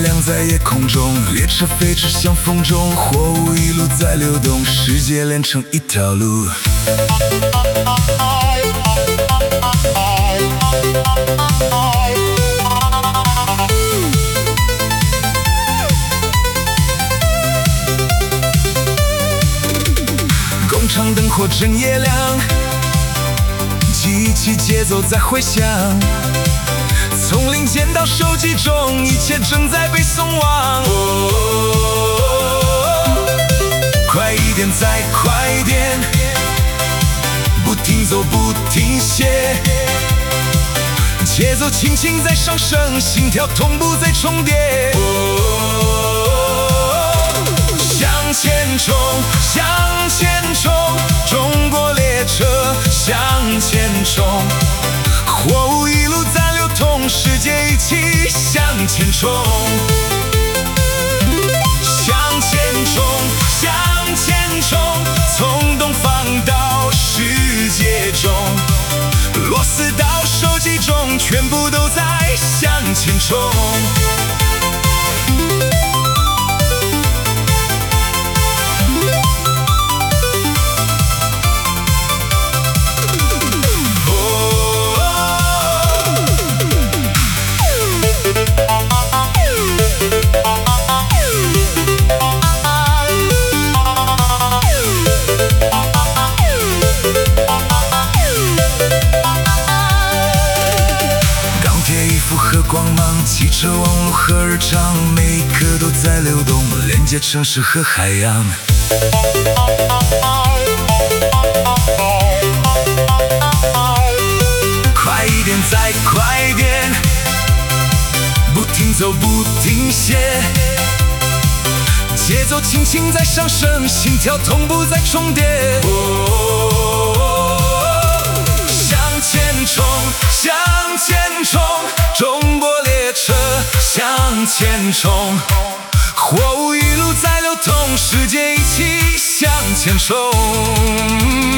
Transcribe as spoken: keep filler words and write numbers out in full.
亮在夜空中，列车飞驰向风中，货物一路在流动，世界连成一条路。工厂灯火整夜亮，记忆起节奏在回响。从零件到手机中，一切正在被送往。哦，快一点，再快一点，不停走，不停歇，节奏轻轻在上升，心跳同步在重叠。哦，向前冲，向前冲，中国列车向前冲，货物一路在流动，世界一起向前冲。向前冲，向前冲，从东方到世界中，螺丝到手机中，全部都在向前冲。光芒，汽车网络和日常，每一刻都在流动，连接城市和海洋。快一点，再快一点，不停走，不停歇，节奏轻轻在上升，心跳同步在重叠。哦，向前冲，向前冲，中国列车向前冲，货物一路在流动，世界一起向前冲。